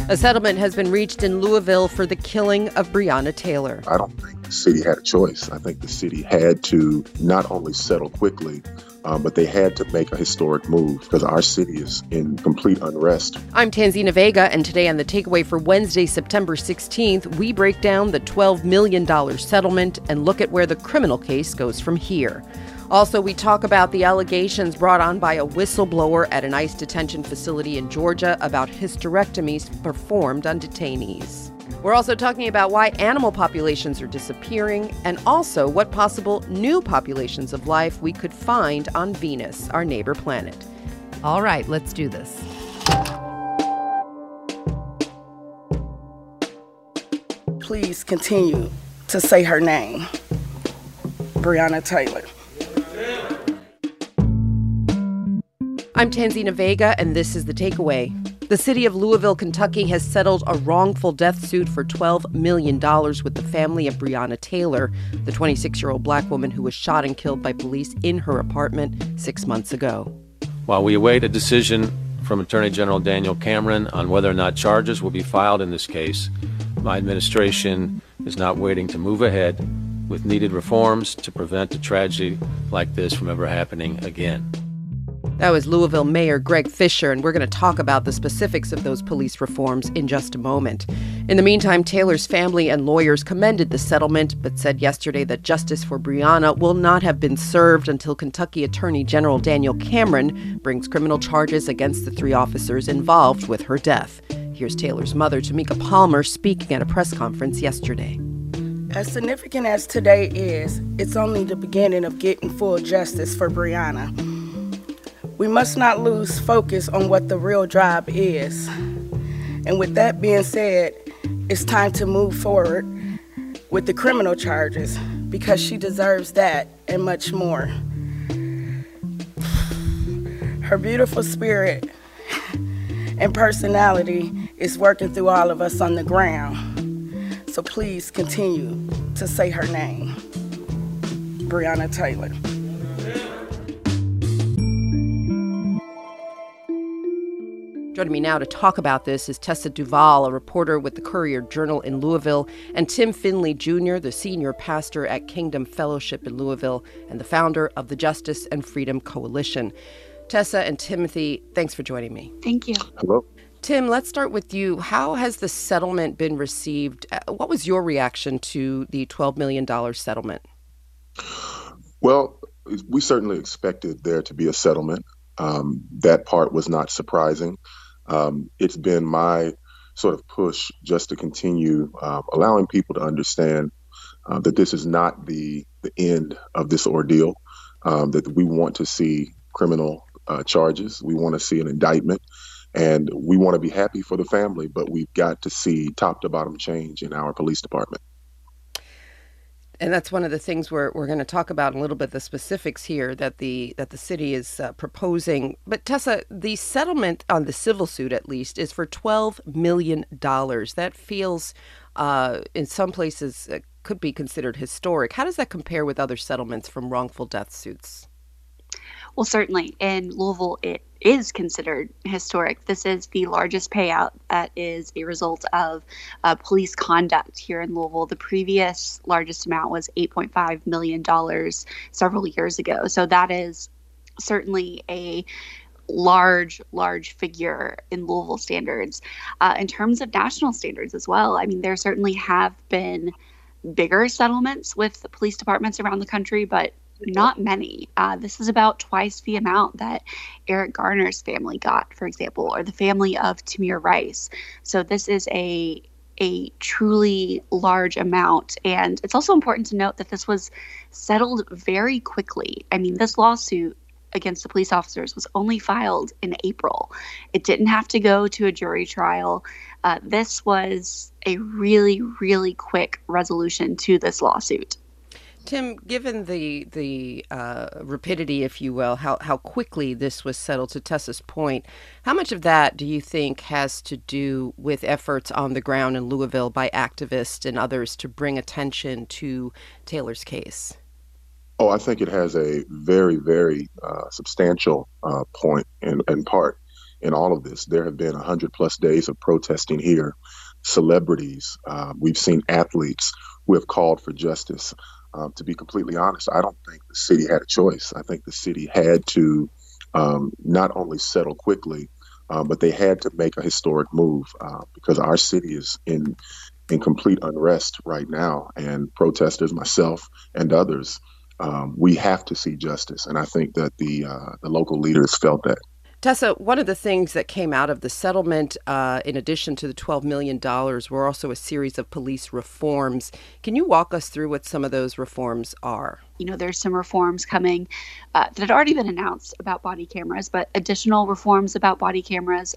A settlement has been reached in Louisville for the killing of Breonna Taylor. I don't think the city had a choice. I think the city had to not only settle quickly, but they had to make a historic move because our city is in complete unrest. I'm Tanzina Vega, and today on The Takeaway for Wednesday, September 16th, we break down the $12 million settlement and look at where the criminal case goes from here. Also, we talk about the allegations brought on by a whistleblower at an ICE detention facility in Georgia about hysterectomies performed on detainees. We're also talking about why animal populations are disappearing and also what possible new populations of life we could find on Venus, our neighbor planet. All right, let's do this. Please continue to say her name, Breonna Taylor. I'm Tanzina Vega, and this is The Takeaway. The city of Louisville, Kentucky has settled a wrongful death suit for $12 million with the family of Breonna Taylor, the 26-year-old black woman who was shot and killed by police in her apartment 6 months ago. While we await a decision from Attorney General Daniel Cameron on whether or not charges will be filed in this case, my administration is not waiting to move ahead with needed reforms to prevent a tragedy like this from ever happening again. That was Louisville Mayor Greg Fisher, and we're going to talk about the specifics of those police reforms in just a moment. In the meantime, Taylor's family and lawyers commended the settlement, but said yesterday that justice for Breonna will not have been served until Kentucky Attorney General Daniel Cameron brings criminal charges against the three officers involved with her death. Here's Taylor's mother, Tamika Palmer, speaking at a press conference yesterday. As significant as today is, it's only the beginning of getting full justice for Breonna. We must not lose focus on what the real job is. And with that being said, it's time to move forward with the criminal charges because she deserves that and much more. Her beautiful spirit and personality is working through all of us on the ground. So please continue to say her name, Breonna Taylor. Joining me now to talk about this is Tessa Duval, a reporter with the Courier-Journal in Louisville, and Tim Finley Jr., the senior pastor at Kingdom Fellowship in Louisville and the founder of the Justice and Freedom Coalition. Tessa and Timothy, thanks for joining me. Thank you. Hello. Tim, let's start with you. How has the settlement been received? What was your reaction to the $12 million settlement? Well, we certainly expected there to be a settlement. That part was not surprising. It's been my sort of push just to continue allowing people to understand that this is not the end of this ordeal, that we want to see criminal charges. We want to see an indictment, and we want to be happy for the family, but we've got to see top to bottom change in our police department. And that's one of the things we're going to talk about in a little bit, the specifics here that the city is proposing. But Tessa, the settlement on the civil suit, at least, is for $12 million. That feels, in some places, could be considered historic. How does that compare with other settlements from wrongful death suits? Well, certainly in Louisville, it is considered historic. This is the largest payout that is a result of police conduct here in Louisville. The previous largest amount was $8.5 million several years ago. So that is certainly a large figure in Louisville standards. In terms of national standards as well, I mean, there certainly have been bigger settlements with police departments around the country, but not many. This is about twice the amount that Eric Garner's family got, for example, or the family of Tamir Rice. So this is a truly large amount. And it's also important to note that this was settled very quickly. I mean, this lawsuit against the police officers was only filed in April. It didn't have to go to a jury trial. This was a really, really quick resolution to this lawsuit. Tim, given the rapidity, if you will, how quickly this was settled, to Tessa's point, how much of that do you think has to do with efforts on the ground in Louisville by activists and others to bring attention to Taylor's case? Oh, I think it has a very, very substantial point and part in all of this. There have been 100+ days of protesting here, celebrities. We've seen athletes who have called for justice. To be completely honest, I don't think the city had a choice. I think the city had to not only settle quickly, but they had to make a historic move because our city is in complete unrest right now. And protesters, myself and others, we have to see justice. And I think that the local leaders felt that. Tessa, one of the things that came out of the settlement, in addition to the $12 million, were also a series of police reforms. Can you walk us through what some of those reforms are? There's some reforms coming that had already been announced about body cameras, but additional reforms about body cameras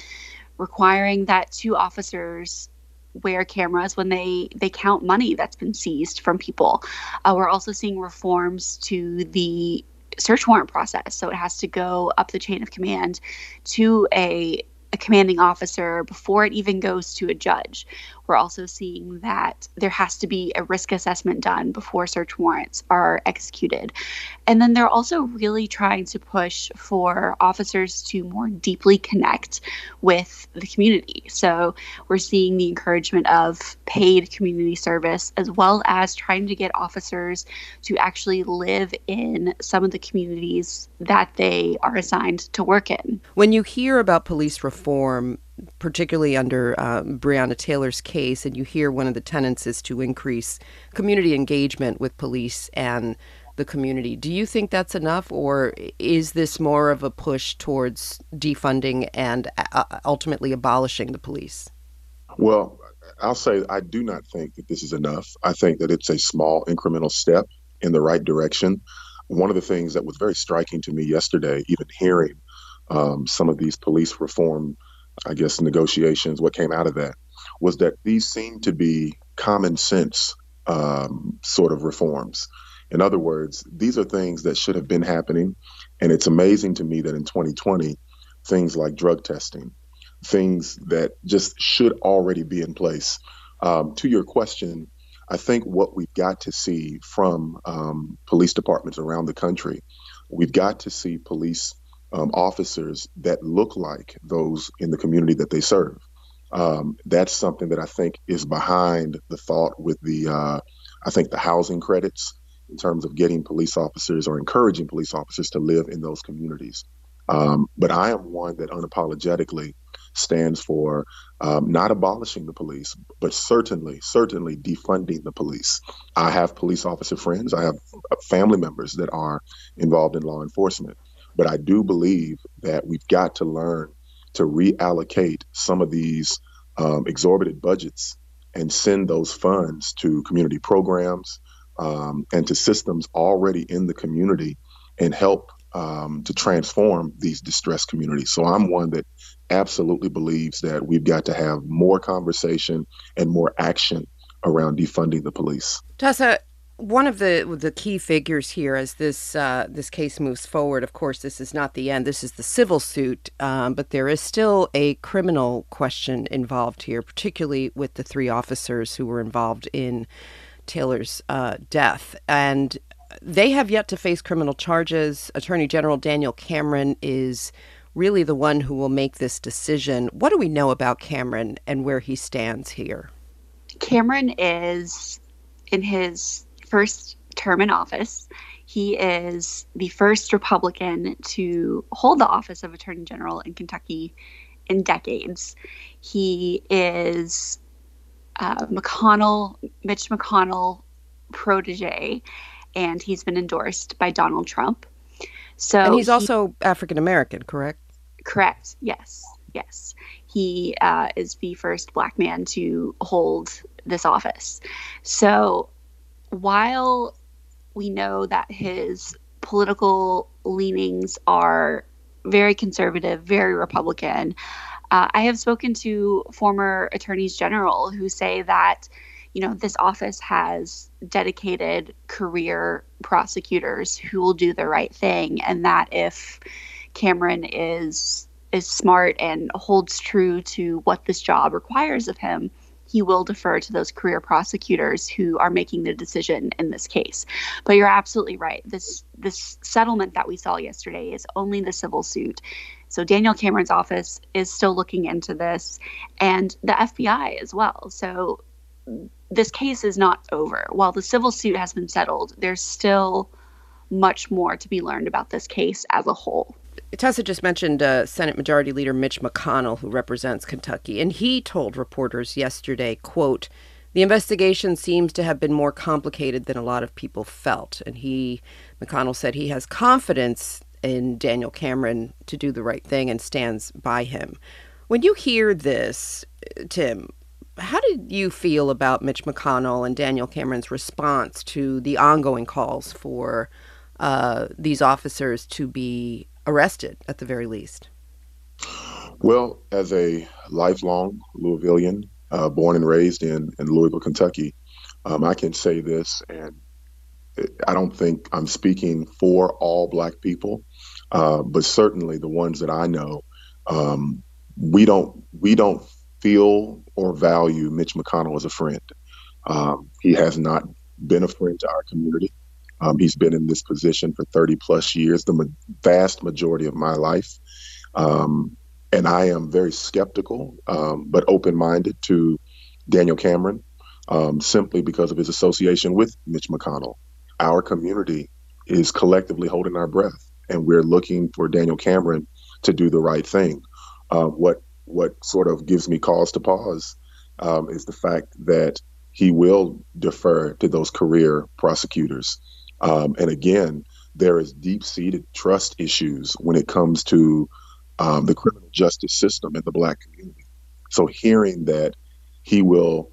requiring that 2 officers wear cameras when they count money that's been seized from people. We're also seeing reforms to the search warrant process. So it has to go up the chain of command to a commanding officer before it even goes to a judge. We're also seeing that there has to be a risk assessment done before search warrants are executed. And then they're also really trying to push for officers to more deeply connect with the community. So we're seeing the encouragement of paid community service, as well as trying to get officers to actually live in some of the communities that they are assigned to work in. When you hear about police reform, particularly under Breonna Taylor's case, and you hear one of the tenets is to increase community engagement with police and the community, do you think that's enough, or is this more of a push towards defunding and ultimately abolishing the police? Well, I'll say I do not think that this is enough. I think that it's a small incremental step in the right direction. One of the things that was very striking to me yesterday, even hearing some of these police reform, negotiations, what came out of that was that these seem to be common sense sort of reforms. In other words, these are things that should have been happening. And it's amazing to me that in 2020, things like drug testing, things that just should already be in place. To your question, I think what we've got to see from police departments around the country, we've got to see police officers that look like those in the community that they serve. That's something that I think is behind the thought with the housing credits in terms of getting police officers or encouraging police officers to live in those communities. But I am one that unapologetically stands for not abolishing the police, but certainly defunding the police. I have police officer friends. I have family members that are involved in law enforcement. But I do believe that we've got to learn to reallocate some of these exorbitant budgets and send those funds to community programs and to systems already in the community and help to transform these distressed communities. So I'm one that absolutely believes that we've got to have more conversation and more action around defunding the police. Tessa, one of the key figures here as this case moves forward, of course, this is not the end. This is the civil suit, but there is still a criminal question involved here, particularly with the 3 officers who were involved in Taylor's death. And they have yet to face criminal charges. Attorney General Daniel Cameron is really the one who will make this decision. What do we know about Cameron and where he stands here? Cameron is in his first term in office. He is the first Republican to hold the office of Attorney General in Kentucky in decades. He is Mitch McConnell protege, and he's been endorsed by Donald Trump. And he's also African American, correct? Correct. Yes. He is the first Black man to hold this office. So while we know that his political leanings are very conservative, very Republican, I have spoken to former attorneys general who say that, this office has dedicated career prosecutors who will do the right thing, and that if Cameron is smart and holds true to what this job requires of him, he will defer to those career prosecutors who are making the decision in this case. But you're absolutely right. This settlement that we saw yesterday is only the civil suit. So Daniel Cameron's office is still looking into this, and the FBI as well. So this case is not over. While the civil suit has been settled, there's still much more to be learned about this case as a whole. Tessa just mentioned Senate Majority Leader Mitch McConnell, who represents Kentucky, and he told reporters yesterday, quote, "The investigation seems to have been more complicated than a lot of people felt." And McConnell said he has confidence in Daniel Cameron to do the right thing and stands by him. When you hear this, Tim, how did you feel about Mitch McConnell and Daniel Cameron's response to the ongoing calls for these officers to be arrested at the very least? Well, as a lifelong Louisvillian, born and raised in Louisville, Kentucky, I can say this, and I don't think I'm speaking for all Black people, but certainly the ones that I know, we don't feel or value Mitch McConnell as a friend. He has not been a friend to our community. He's been in this position for 30 plus years, the vast majority of my life. And I am very skeptical, but open-minded to Daniel Cameron, simply because of his association with Mitch McConnell. Our community is collectively holding our breath, and we're looking for Daniel Cameron to do the right thing. What sort of gives me cause to pause is the fact that he will defer to those career prosecutors. And again, there is deep-seated trust issues when it comes to the criminal justice system in the Black community. So hearing that he will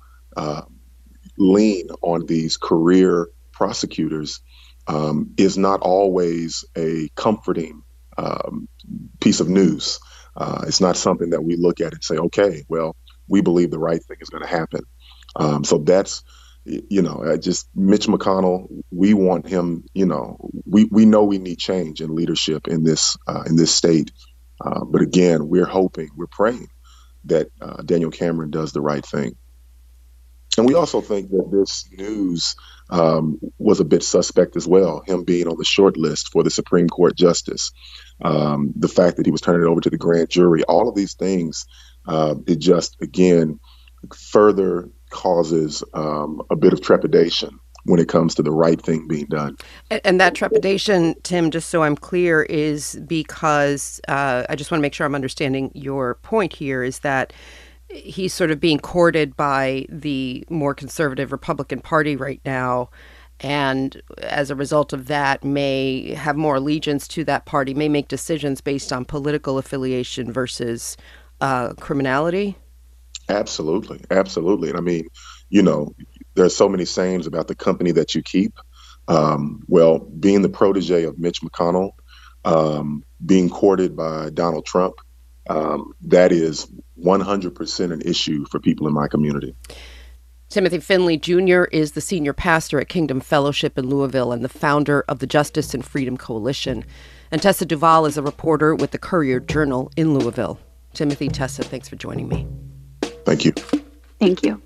lean on these career prosecutors is not always a comforting piece of news. It's not something that we look at and say, okay, well, we believe the right thing is going to happen. So that's, just Mitch McConnell, we want him, we know we need change in leadership in this state. But again, we're praying that Daniel Cameron does the right thing. And we also think that this news was a bit suspect as well, him being on the short list for the Supreme Court justice, the fact that he was turning it over to the grand jury, all of these things, it just, again, further causes a bit of trepidation when it comes to the right thing being done. And that trepidation, Tim, just so I'm clear, is because I just want to make sure I'm understanding your point here, is that he's sort of being courted by the more conservative Republican Party right now, and as a result of that may have more allegiance to that party, may make decisions based on political affiliation versus criminality? Absolutely. And I mean, there's so many sayings about the company that you keep. Well, being the protege of Mitch McConnell, being courted by Donald Trump, that is 100% an issue for people in my community. Timothy Finley Jr. is the senior pastor at Kingdom Fellowship in Louisville and the founder of the Justice and Freedom Coalition. And Tessa Duval is a reporter with the Courier-Journal in Louisville. Timothy, Tessa, thanks for joining me. Thank you. Thank you.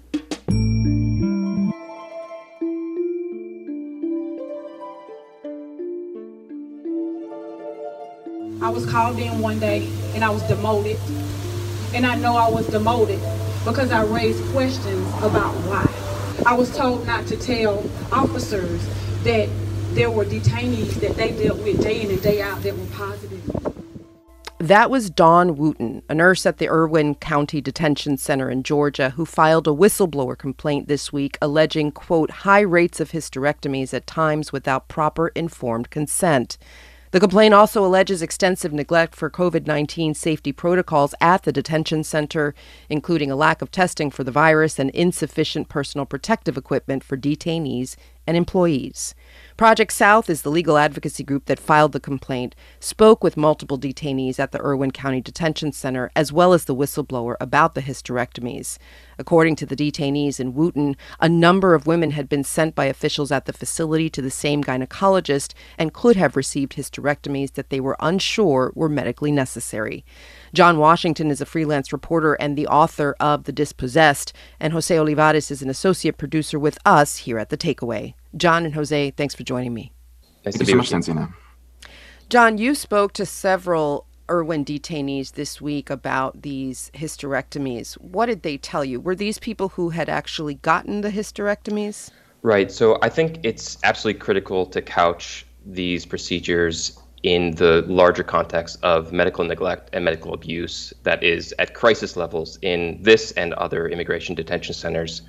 I was called in one day and I was demoted. And I know I was demoted because I raised questions about why. I was told not to tell officers that there were detainees that they dealt with day in and day out that were positive. That was Dawn Wooten, a nurse at the Irwin County Detention Center in Georgia, who filed a whistleblower complaint this week alleging, quote, high rates of hysterectomies at times without proper informed consent. The complaint also alleges extensive neglect for COVID-19 safety protocols at the detention center, including a lack of testing for the virus and insufficient personal protective equipment for detainees and employees. Project South is the legal advocacy group that filed the complaint, spoke with multiple detainees at the Irwin County Detention Center, as well as the whistleblower about the hysterectomies. According to the detainees in Wooten, a number of women had been sent by officials at the facility to the same gynecologist and could have received hysterectomies that they were unsure were medically necessary. John Washington is a freelance reporter and the author of The Dispossessed, and Jose Olivares is an associate producer with us here at The Takeaway. John and Jose, thanks for joining me. Nice to be with you. John, you spoke to several Irwin detainees this week about these hysterectomies. What did they tell you? Were these people who had actually gotten the hysterectomies? Right. So I think it's absolutely critical to couch these procedures in the larger context of medical neglect and medical abuse that is at crisis levels in this and other immigration detention centers.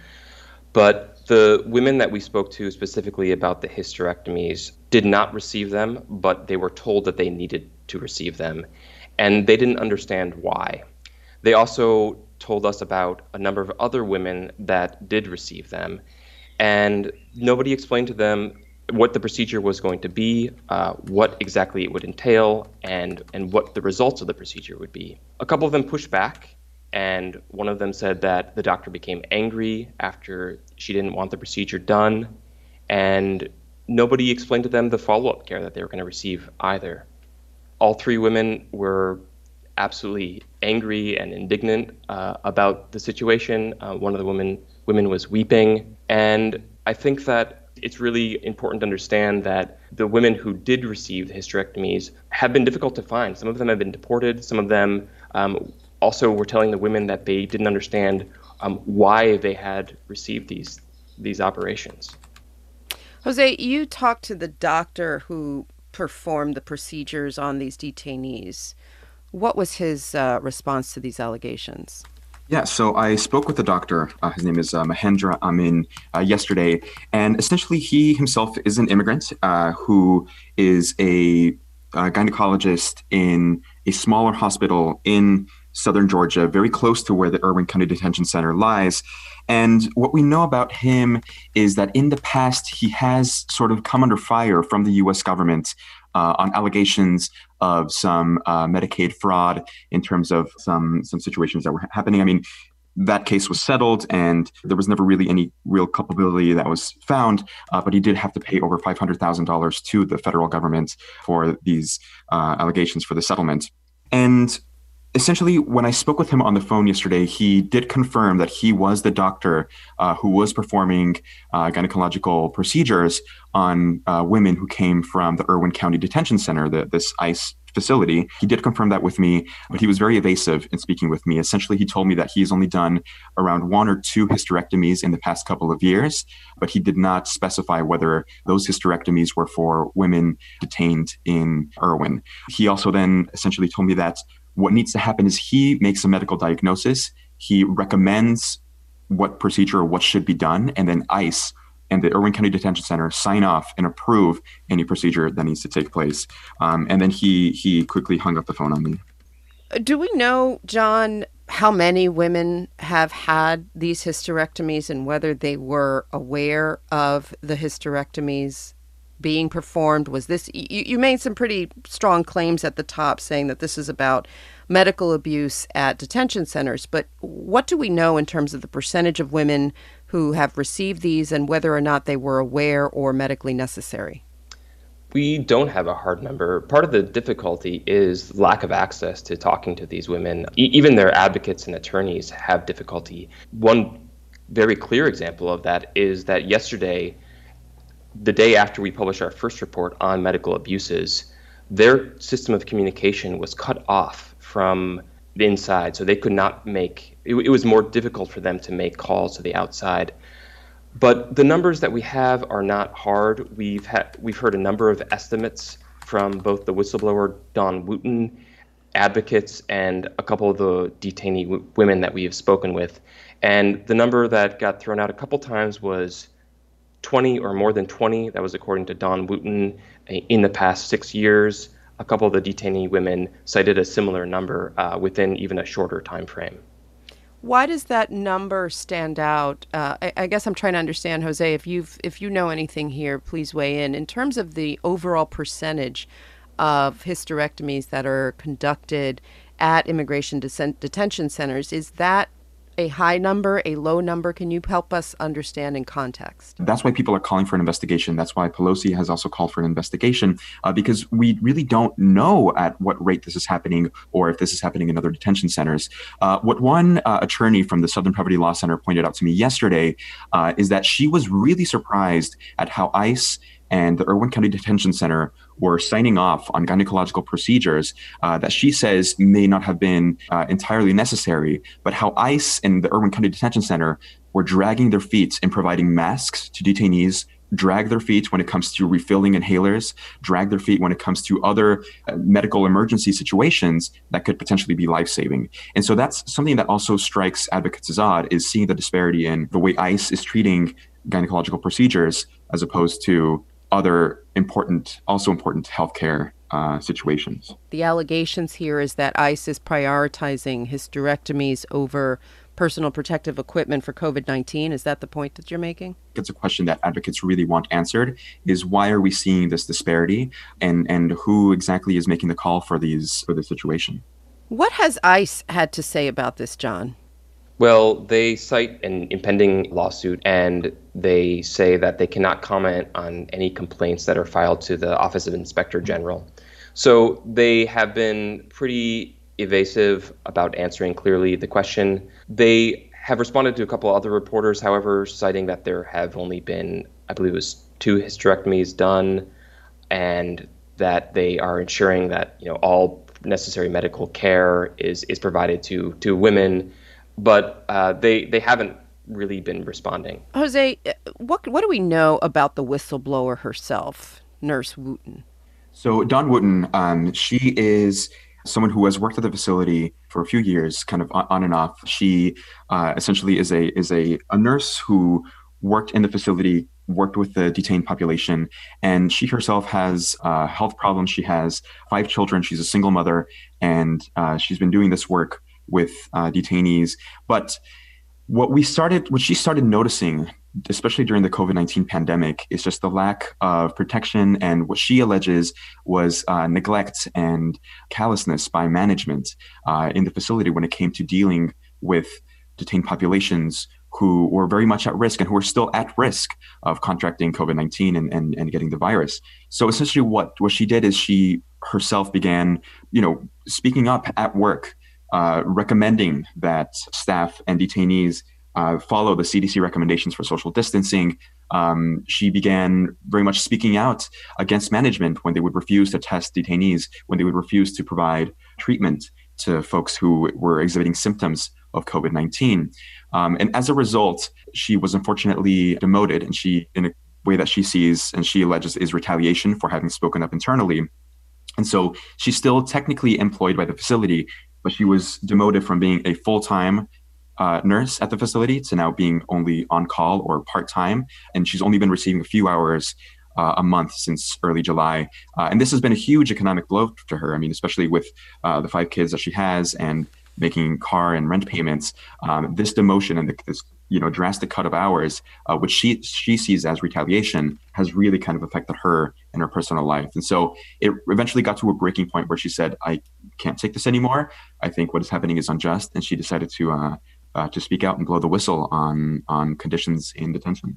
But the women that we spoke to specifically about the hysterectomies did not receive them, but they were told that they needed to receive them, and they didn't understand why. They also told us about a number of other women that did receive them, and nobody explained to them what the procedure was going to be, what exactly it would entail, and what the results of the procedure would be. A couple of them pushed back, and one of them said that the doctor became angry after she didn't want the procedure done, and nobody explained to them the follow-up care that they were going to receive either. All three women were absolutely angry and indignant about the situation. One of the women was weeping, and I think that it's really important to understand that the women who did receive the hysterectomies have been difficult to find. Some of them have been deported. Some of them also were telling the women that they didn't understand why they had received these operations. Jose, you talked to the doctor who performed the procedures on these detainees. What was his response to these allegations? Yeah, so I spoke with the doctor. His name is Mahendra Amin yesterday, and essentially he himself is an immigrant who is a gynecologist in a smaller hospital in southern Georgia, very close to where the Irwin County Detention Center lies. And what we know about him is that in the past, he has sort of come under fire from the U.S. government on allegations of some Medicaid fraud in terms of some situations that were happening. I mean, that case was settled and there was never really any real culpability that was found, but he did have to pay over $500,000 to the federal government for these allegations for the settlement. And essentially, when I spoke with him on the phone yesterday, he did confirm that he was the doctor who was performing gynecological procedures on women who came from the Irwin County Detention Center, this ICE facility. He did confirm that with me, but he was very evasive in speaking with me. Essentially, he told me that he's only done around 1 or 2 hysterectomies in the past couple of years, but he did not specify whether those hysterectomies were for women detained in Irwin. He also then essentially told me that what needs to happen is he makes a medical diagnosis, he recommends what procedure or what should be done, and then ICE and the Irwin County Detention Center sign off and approve any procedure that needs to take place. And then he quickly hung up the phone on me. Do we know, John, how many women have had these hysterectomies and whether they were aware of the hysterectomies being performed? Was this, you made some pretty strong claims at the top saying that this is about medical abuse at detention centers, but what do we know in terms of the percentage of women who have received these and whether or not they were aware or medically necessary? We don't have a hard number. Part of the difficulty is lack of access to talking to these women. Even their advocates and attorneys have difficulty. One very clear example of that is that yesterday, the day after we published our first report on medical abuses, their system of communication was cut off from the inside, so they could not make, it was more difficult for them to make calls to the outside. But the numbers that we have are not hard. We've heard a number of estimates from both the whistleblower Dawn Wooten, advocates, and a couple of the detainee women that we have spoken with. And the number that got thrown out a couple times was 20 or more than 20. That was according to Dawn Wooten in the past 6 years. A couple of the detainee women cited a similar number within even a shorter time frame. Why does that number stand out? I guess I'm trying to understand, Jose, if you know anything here, please weigh in. In terms of the overall percentage of hysterectomies that are conducted at immigration detention centers, is that a high number, a low number? Can you help us understand in context? That's why people are calling for an investigation. That's why Pelosi has also called for an investigation, because we really don't know at what rate this is happening or if this is happening in other detention centers. What one attorney from the Southern Poverty Law Center pointed out to me yesterday is that she was really surprised at how ICE and the Irwin County Detention Center were signing off on gynecological procedures that she says may not have been entirely necessary, but how ICE and the Irwin County Detention Center were dragging their feet in providing masks to detainees, drag their feet when it comes to refilling inhalers, drag their feet when it comes to other medical emergency situations that could potentially be life-saving. And so that's something that also strikes advocates as odd, is seeing the disparity in the way ICE is treating gynecological procedures as opposed to other important healthcare situations. The allegations here is that ICE is prioritizing hysterectomies over personal protective equipment for COVID-19. Is that the point that you're making? It's a question that advocates really want answered, is why are we seeing this disparity, and who exactly is making the call for this situation? What has ICE had to say about this, John? Well, they cite an impending lawsuit, and they say that they cannot comment on any complaints that are filed to the Office of Inspector General. So they have been pretty evasive about answering clearly the question. They have responded to a couple other reporters, however, citing that there have only been, I believe it was 2 hysterectomies done, and that they are ensuring that all necessary medical care is provided to women, but they haven't really been responding. Jose, what do we know about the whistleblower herself, Nurse Wooten? So Dawn Wooten, she is someone who has worked at the facility for a few years, kind of on and off. She essentially is a nurse who worked in the facility, worked with the detained population, and she herself has health problems. She has 5 children. She's a single mother, and she's been doing this work with detainees. But what she started noticing, especially during the COVID-19 pandemic, is just the lack of protection and what she alleges was neglect and callousness by management in the facility when it came to dealing with detained populations who were very much at risk and who are still at risk of contracting COVID-19 and getting the virus. So essentially what she did is she herself began, speaking up at work, recommending that staff and detainees follow the CDC recommendations for social distancing. She began very much speaking out against management when they would refuse to test detainees, when they would refuse to provide treatment to folks who were exhibiting symptoms of COVID-19. And as a result, she was unfortunately demoted, and she, in a way that she sees and she alleges is retaliation for having spoken up internally. And so she's still technically employed by the facility, but she was demoted from being a full-time nurse at the facility to now being only on call or part-time. And she's only been receiving a few hours a month since early July. And this has been a huge economic blow to her. I mean, especially with the 5 kids that she has and making car and rent payments. This demotion and this drastic cut of hours, which she sees as retaliation, has really kind of affected her in her personal life. And so it eventually got to a breaking point where she said, I can't take this anymore. I think what is happening is unjust. And she decided to speak out and blow the whistle on conditions in detention.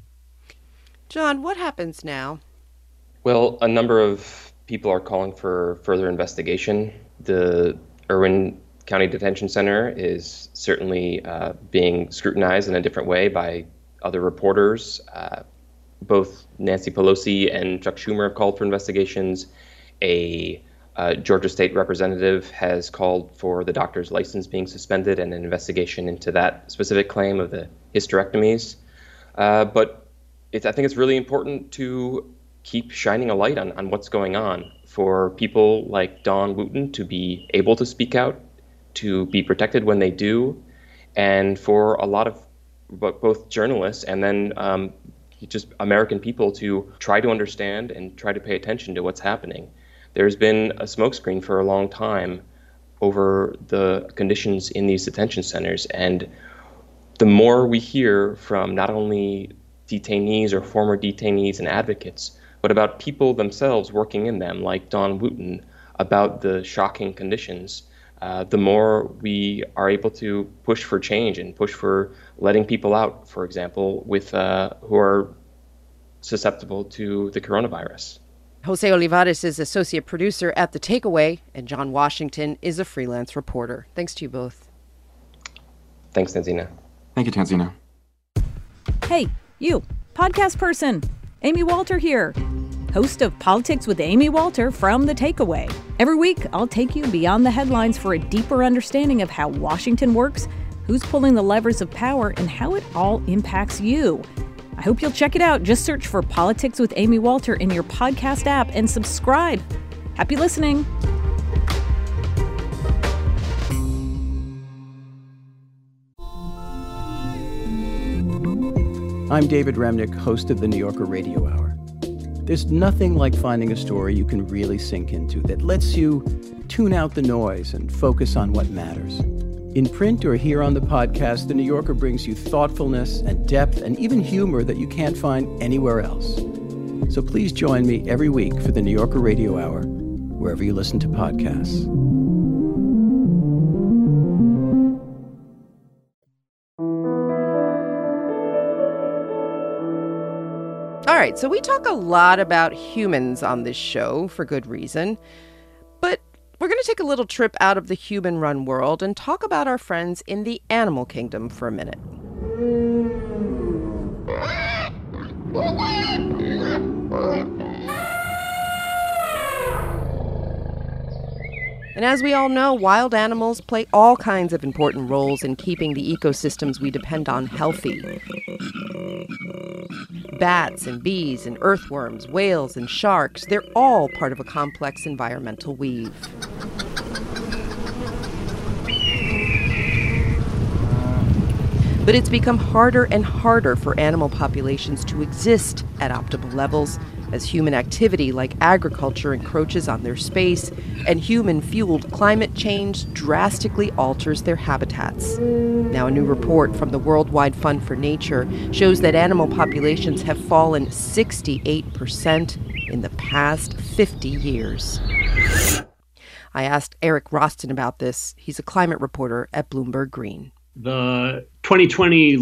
John, what happens now? Well, a number of people are calling for further investigation. The Irwin County Detention Center is certainly being scrutinized in a different way by other reporters. Both Nancy Pelosi and Chuck Schumer have called for investigations. A Georgia state representative has called for the doctor's license being suspended and an investigation into that specific claim of the hysterectomies. But I think it's really important to keep shining a light on what's going on, for people like Dawn Wooten to be able to speak out, to be protected when they do, and for a lot of both journalists and then just American people to try to understand and try to pay attention to what's happening. There's been a smokescreen for a long time over the conditions in these detention centers, and the more we hear from not only detainees or former detainees and advocates, but about people themselves working in them, like Dawn Wooten, about the shocking conditions, the more we are able to push for change and push for letting people out, for example, with who are susceptible to the coronavirus. Jose Olivares is associate producer at The Takeaway, and John Washington is a freelance reporter. Thanks to you both. Thanks, Tanzina. Thank you, Tanzina. Hey, you, podcast person. Amy Walter here. host of Politics with Amy Walter from The Takeaway. Every week, I'll take you beyond the headlines for a deeper understanding of how Washington works, who's pulling the levers of power, and how it all impacts you. I hope you'll check it out. Just search for Politics with Amy Walter in your podcast app and subscribe. Happy listening. I'm David Remnick, host of the New Yorker Radio Hour. There's nothing like finding a story you can really sink into that lets you tune out the noise and focus on what matters. In print or here on the podcast, The New Yorker brings you thoughtfulness and depth and even humor that you can't find anywhere else. So please join me every week for the New Yorker Radio Hour, wherever you listen to podcasts. All right, so we talk a lot about humans on this show for good reason, but we're going to take a little trip out of the human-run world and talk about our friends in the animal kingdom for a minute. And as we all know, wild animals play all kinds of important roles in keeping the ecosystems we depend on healthy. Bats and bees and earthworms, whales and sharks, they're all part of a complex environmental weave. But it's become harder and harder for animal populations to exist at optimal levels as human activity like agriculture encroaches on their space and human-fueled climate change drastically alters their habitats. Now, a new report from the Worldwide Fund for Nature shows that animal populations have fallen 68% in the past 50 years. I asked Eric Roston about this. He's a climate reporter at Bloomberg Green. The 2020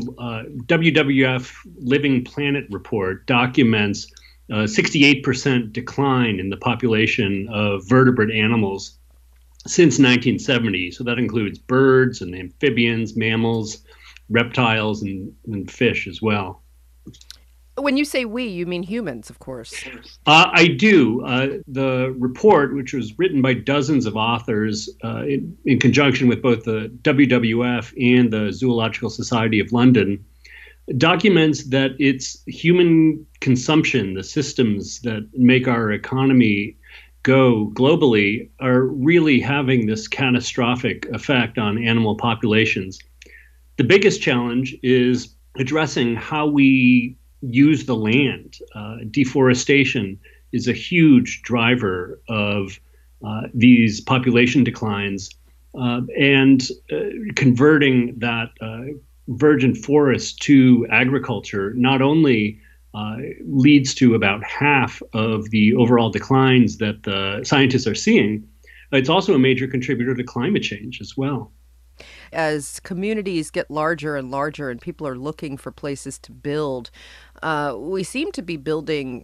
WWF Living Planet report documents a 68% decline in the population of vertebrate animals since 1970. So that includes birds and amphibians, mammals, reptiles, and fish as well. When you say we, you mean humans, of course. I do. The report, which was written by dozens of authors in conjunction with both the WWF and the Zoological Society of London, documents that it's human consumption, the systems that make our economy go globally, are really having this catastrophic effect on animal populations. The biggest challenge is addressing how we use the land. Deforestation is a huge driver of these population declines, and converting that virgin forest to agriculture not only leads to about half of the overall declines that the scientists are seeing, it's also a major contributor to climate change as well. As communities get larger and larger and people are looking for places to build, we seem to be building,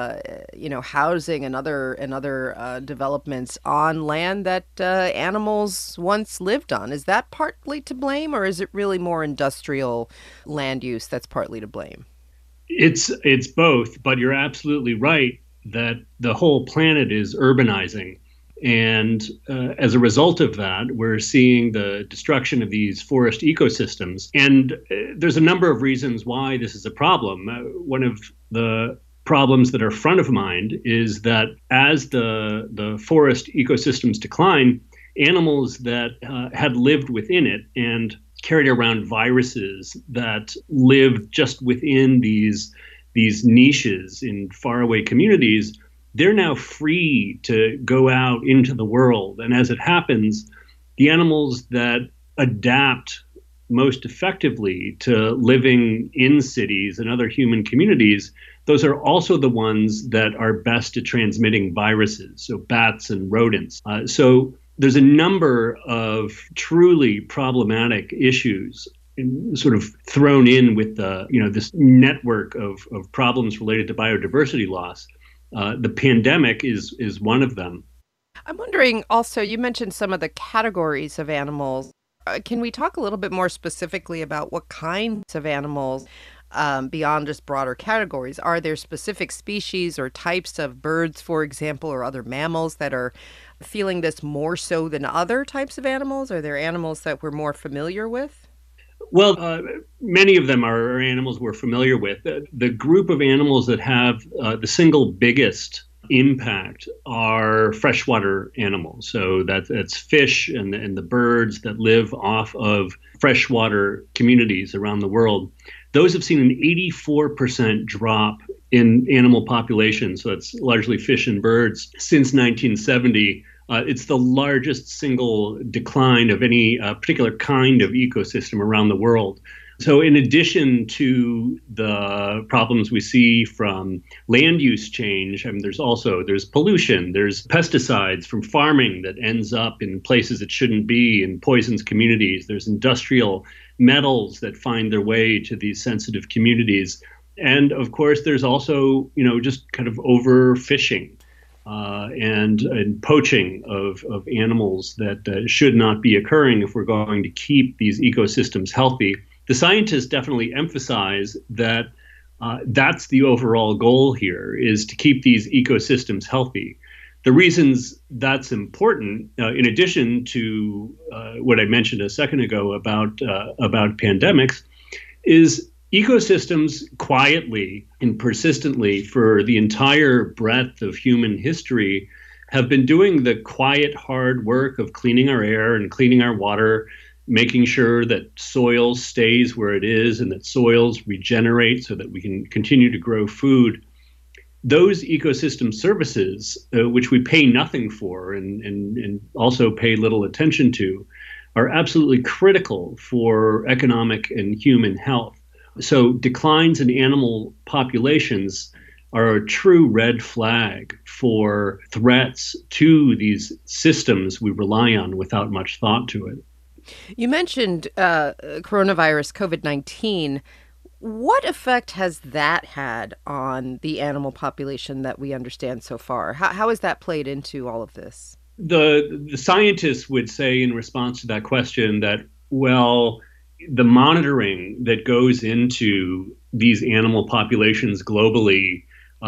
housing and other developments on land that animals once lived on. Is that partly to blame, or is it really more industrial land use that's partly to blame? It's both, but you're absolutely right that the whole planet is urbanizing. And as a result of that, we're seeing the destruction of these forest ecosystems. And there's a number of reasons why this is a problem. One of the problems that are front of mind is that as the forest ecosystems decline, animals that had lived within it and carried around viruses that lived just within these niches in faraway communities, they're now free to go out into the world. And as it happens, the animals that adapt most effectively to living in cities and other human communities, those are also the ones that are best at transmitting viruses, so bats and rodents. So there's a number of truly problematic issues sort of thrown in with this network of problems related to biodiversity loss. The pandemic is one of them. I'm wondering also, you mentioned some of the categories of animals. Can we talk a little bit more specifically about what kinds of animals beyond just broader categories? Are there specific species or types of birds, for example, or other mammals that are feeling this more so than other types of animals? Are there animals that we're more familiar with? Well, many of them are animals we're familiar with. The group of animals that have the single biggest impact are freshwater animals. So that's fish and the birds that live off of freshwater communities around the world. Those have seen an 84% drop in animal populations. So that's largely fish and birds since 1970. It's the largest single decline of any particular kind of ecosystem around the world. So in addition to the problems we see from land use change, there's pollution, there's pesticides from farming that ends up in places it shouldn't be and poisons communities. There's industrial metals that find their way to these sensitive communities. And of course, there's also, just kind of overfishing. And poaching of animals that should not be occurring if we're going to keep these ecosystems healthy. The scientists definitely emphasize that that's the overall goal here, is to keep these ecosystems healthy. The reasons that's important, in addition to what I mentioned a second ago about pandemics, is ecosystems quietly and persistently for the entire breadth of human history have been doing the quiet, hard work of cleaning our air and cleaning our water, making sure that soil stays where it is and that soils regenerate so that we can continue to grow food. Those ecosystem services, which we pay nothing for and also pay little attention to, are absolutely critical for economic and human health. So declines in animal populations are a true red flag for threats to these systems we rely on without much thought to it. You mentioned coronavirus, COVID-19. What effect has that had on the animal population that we understand so far? How has that played into all of this? The scientists would say in response to that question that, well, the monitoring that goes into these animal populations globally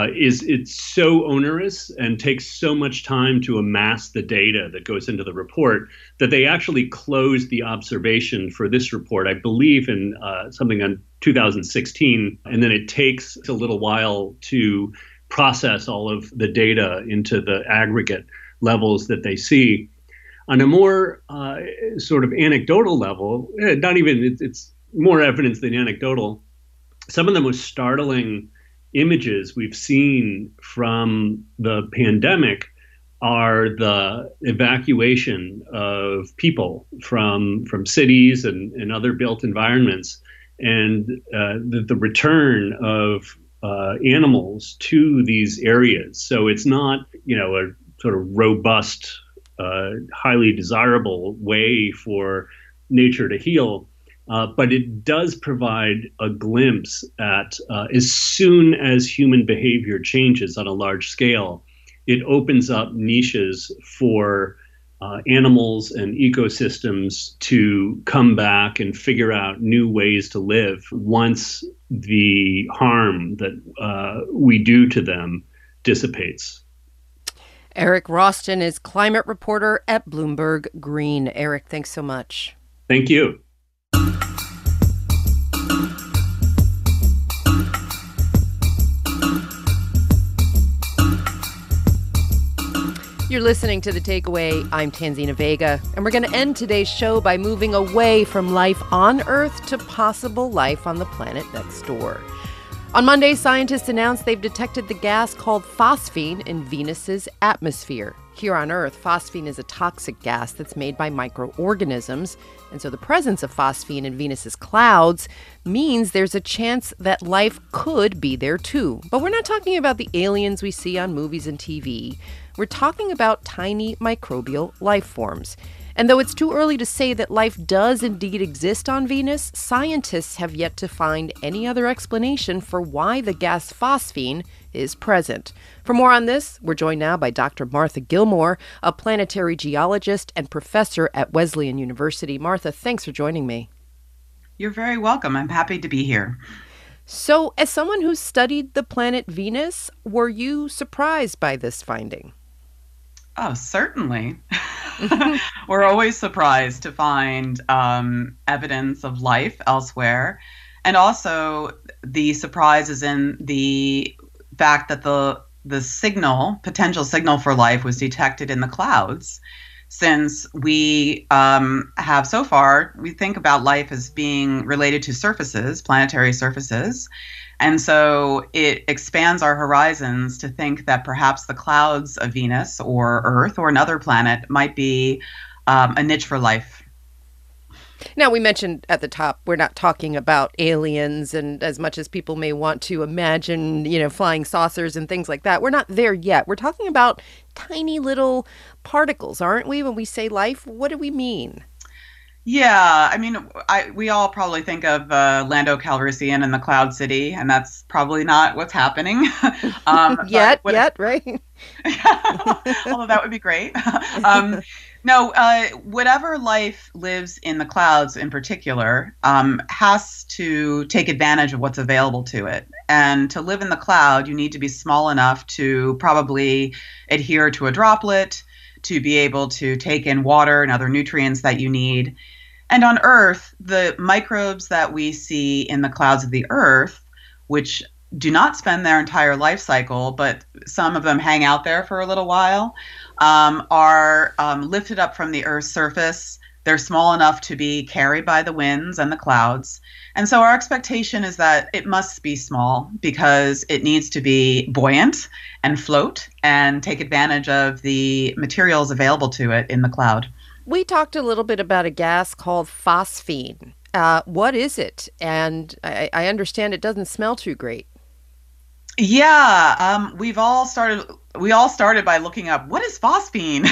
it's so onerous and takes so much time to amass the data that goes into the report that they actually closed the observation for this report, I believe, in something in 2016. And then it takes a little while to process all of the data into the aggregate levels that they see. On a more sort of anecdotal level, it's more evidence than anecdotal. Some of the most startling images we've seen from the pandemic are the evacuation of people from cities and other built environments, and the return of animals to these areas. So it's not, a sort of robust, highly desirable way for nature to heal. But it does provide a glimpse at as soon as human behavior changes on a large scale, it opens up niches for animals and ecosystems to come back and figure out new ways to live once the harm that we do to them dissipates. Eric Roston is climate reporter at Bloomberg Green. Eric, thanks so much. Thank you. You're listening to The Takeaway. I'm Tanzina Vega, and we're going to end today's show by moving away from life on Earth to possible life on the planet next door. On Monday, scientists announced they've detected the gas called phosphine in Venus's atmosphere. Here on Earth, phosphine is a toxic gas that's made by microorganisms, and so the presence of phosphine in Venus's clouds means there's a chance that life could be there too. But we're not talking about the aliens we see on movies and TV. We're talking about tiny microbial life forms. And though it's too early to say that life does indeed exist on Venus, scientists have yet to find any other explanation for why the gas phosphine is present. For more on this, we're joined now by Dr. Martha Gilmore, a planetary geologist and professor at Wesleyan University. Martha, thanks for joining me. You're very welcome. I'm happy to be here. So, as someone who studied the planet Venus, were you surprised by this finding? Oh, certainly. We're always surprised to find evidence of life elsewhere. And also, the surprise is in the fact that the potential signal for life was detected in the clouds. Since we have so far, we think about life as being related to surfaces, planetary surfaces. And so it expands our horizons to think that perhaps the clouds of Venus or Earth or another planet might be a niche for life. Now, we mentioned at the top, we're not talking about aliens, and as much as people may want to imagine, flying saucers and things like that, we're not there yet. We're talking about tiny little particles, aren't we? When we say life, what do we mean? Yeah, I mean, we all probably think of Lando Calrissian and the Cloud City, and that's probably not what's happening. Yet, right? Although that would be great. No, whatever life lives in the clouds in particular has to take advantage of what's available to it. And to live in the cloud, you need to be small enough to probably adhere to a droplet, to be able to take in water and other nutrients that you need. And on Earth, the microbes that we see in the clouds of the Earth, which do not spend their entire life cycle, but some of them hang out there for a little while, are lifted up from the Earth's surface. They're small enough to be carried by the winds and the clouds. And so our expectation is that it must be small because it needs to be buoyant and float and take advantage of the materials available to it in the cloud. We talked a little bit about a gas called phosphine. What is it? And I understand it doesn't smell too great. Yeah, we all started by looking up, what is phosphine?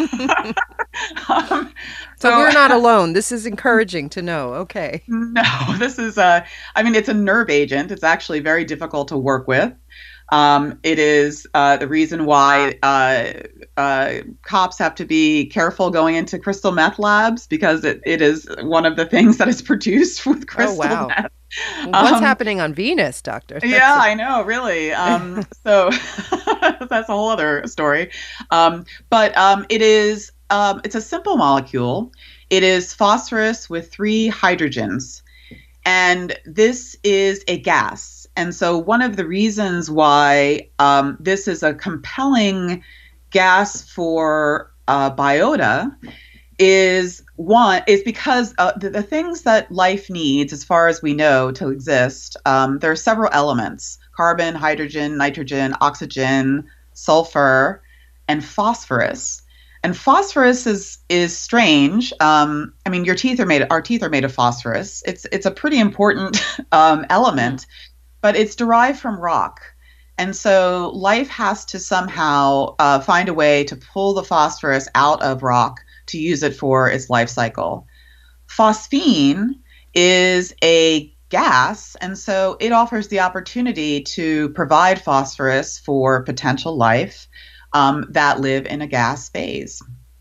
So we're not alone. This is encouraging to know. Okay. No, this is, it's a nerve agent. It's actually very difficult to work with. It is the reason why cops have to be careful going into crystal meth labs, because it is one of the things that is produced with crystal meth. What's happening on Venus, Doctor? I know, really. So that's a whole other story. But it's a simple molecule. It is phosphorus with 3 hydrogens. And this is a gas. And so one of the reasons why this is a compelling gas for biota is because the things that life needs, as far as we know, to exist, there are several elements: carbon, hydrogen, nitrogen, oxygen, sulfur, and phosphorus. And phosphorus is strange. Our teeth are made of phosphorus. It's a pretty important element, but it's derived from rock. And so life has to somehow find a way to pull the phosphorus out of rock to use it for its life cycle. Phosphine is a gas, and so it offers the opportunity to provide phosphorus for potential life that live in a gas phase.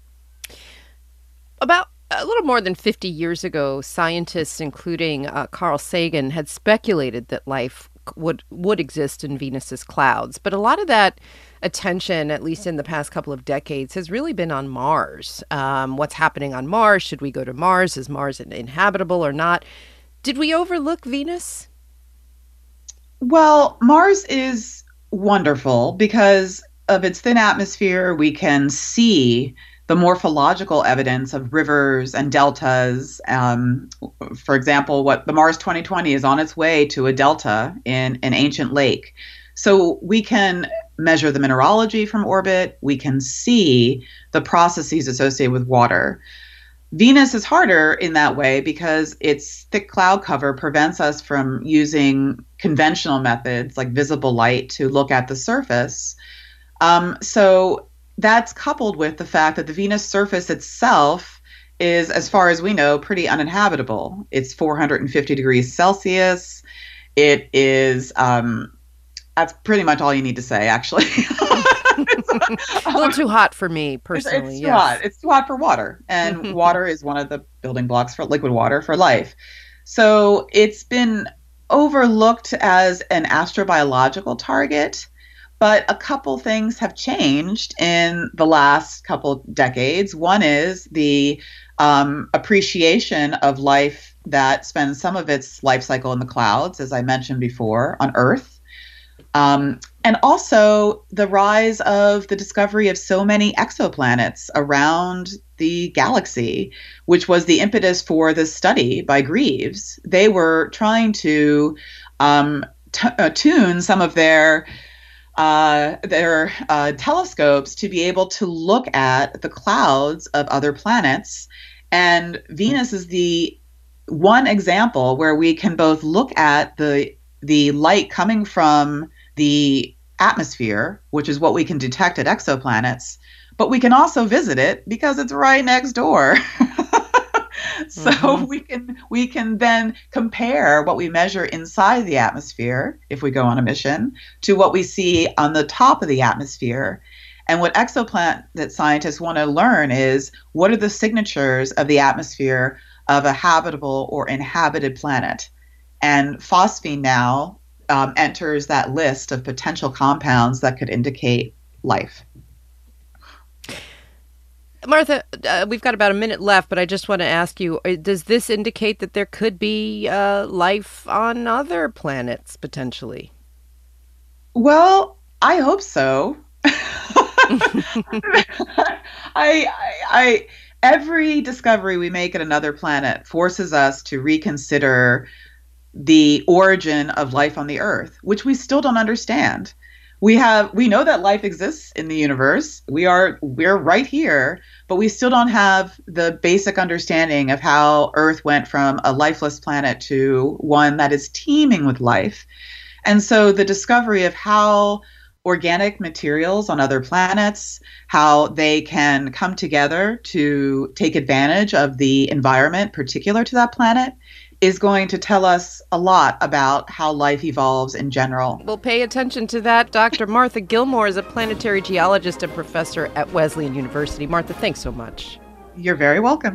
About a little more than 50 years ago, scientists, including Carl Sagan, had speculated that life would exist in Venus's clouds. But a lot of that attention, at least in the past couple of decades, has really been on Mars. What's happening on Mars? Should we go to Mars? Is Mars inhabitable or not? Did we overlook Venus? Well, Mars is wonderful because of its thin atmosphere. We can see the morphological evidence of rivers and deltas. For example, the Mars 2020 is on its way to a delta in an ancient lake. So we can measure the mineralogy from orbit. We can see the processes associated with water. Venus is harder in that way because its thick cloud cover prevents us from using conventional methods like visible light to look at the surface. So that's coupled with the fact that the Venus surface itself is, as far as we know, pretty uninhabitable. It's 450 degrees Celsius. It is, that's pretty much all you need to say, actually. A little too hot for me, personally. It's too hot. It's too hot for water. And water is one of the building blocks for liquid water for life. So it's been overlooked as an astrobiological target, but a couple things have changed in the last couple decades. One is the appreciation of life that spends some of its life cycle in the clouds, as I mentioned before, on Earth. And also the rise of the discovery of so many exoplanets around the galaxy, which was the impetus for this study by Greaves. They were trying to tune some of their telescopes to be able to look at the clouds of other planets. And Venus is the one example where we can both look at the light coming from the atmosphere, which is what we can detect at exoplanets, but we can also visit it because it's right next door. So we can then compare what we measure inside the atmosphere if we go on a mission to what we see on the top of the atmosphere. And what exoplanet scientists want to learn is, what are the signatures of the atmosphere of a habitable or inhabited planet? And phosphine now enters that list of potential compounds that could indicate life. Martha, we've got about a minute left, but I just want to ask you, does this indicate that there could be life on other planets potentially? Well, I hope so. Every discovery we make at another planet forces us to reconsider the origin of life on the Earth, which we still don't understand. We know that life exists in the universe. We're right here, but we still don't have the basic understanding of how Earth went from a lifeless planet to one that is teeming with life. And so the discovery of how organic materials on other planets, how they can come together to take advantage of the environment particular to that planet, is going to tell us a lot about how life evolves in general. We'll pay attention to that. Dr. Martha Gilmore is a planetary geologist and professor at Wesleyan University. Martha, thanks so much. You're very welcome.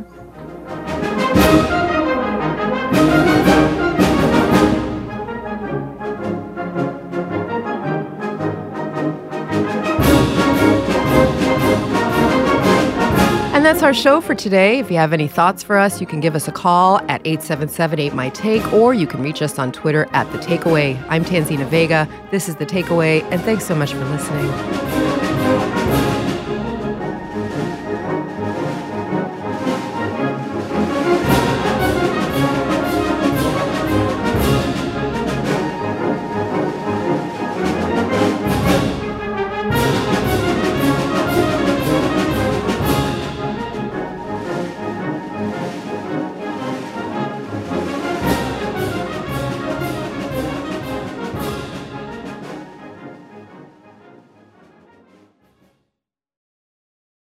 And that's our show for today. If you have any thoughts for us, you can give us a call at 877-8MY-TAKE, or you can reach us on Twitter at The Takeaway. I'm Tanzina Vega. This is The Takeaway, and thanks so much for listening.